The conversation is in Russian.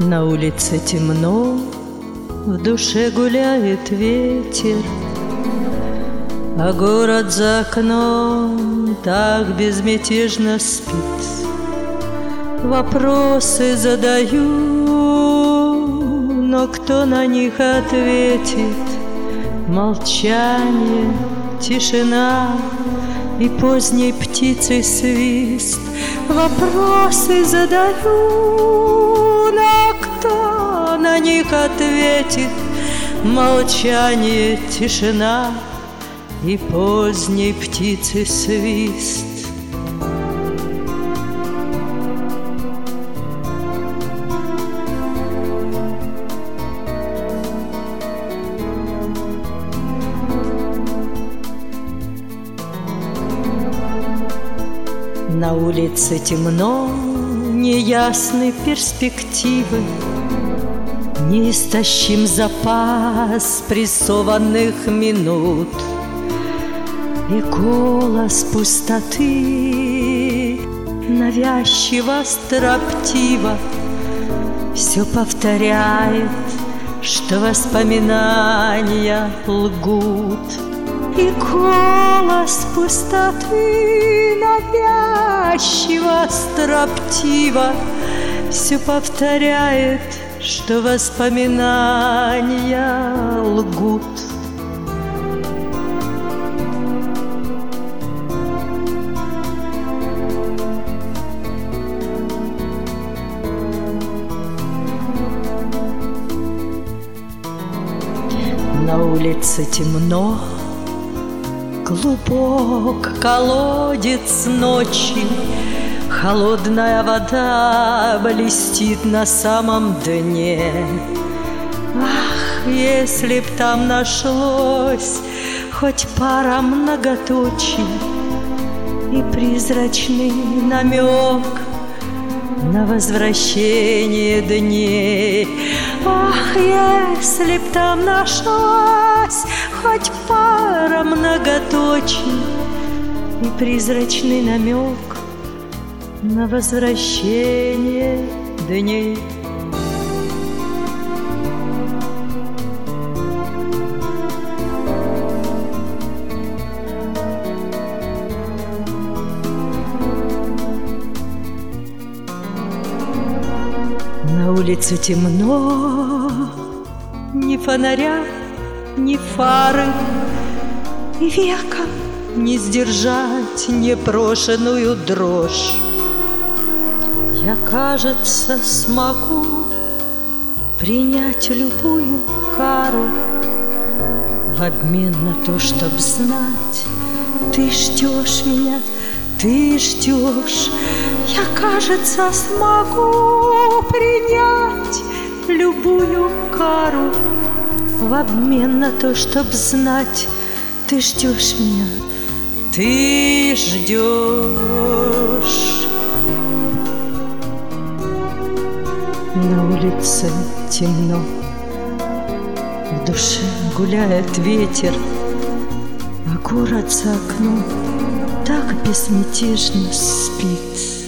На улице темно, в душе гуляет ветер, а город за окном так безмятежно спит. Вопросы задаю, но кто на них ответит? Молчание, тишина и поздней птицы свист. Вопросы задаю, но кто на них ответит? Молчание, тишина и поздней птицы свист. На улице темно, неясны перспективы, неистощим запас прессованных минут. И голос пустоты навязчиво, строптиво все повторяет, что воспоминания лгут. И голос пустоты навязчиво, строптиво все повторяет, что воспоминания лгут. На улице темно, глубок колодец ночи, холодная вода блестит на самом дне. Ах, если б там нашлось хоть пара многоточий и призрачный намек на возвращение дней. Ах, если б там нашлась хоть пара многоточий и призрачный намек на возвращение дней. На улице темно, ни фонаря, ни фары, и веком не сдержать непрошенную дрожь. Я, кажется, смогу принять любую кару в обмен на то, чтоб знать, ты ждешь меня, ты ждешь. Я, кажется, смогу принять любую кару в обмен на то, чтоб знать, ты ждешь меня, ты ждешь. На улице темно, в душе гуляет ветер, а город за окном так безмятежно спит.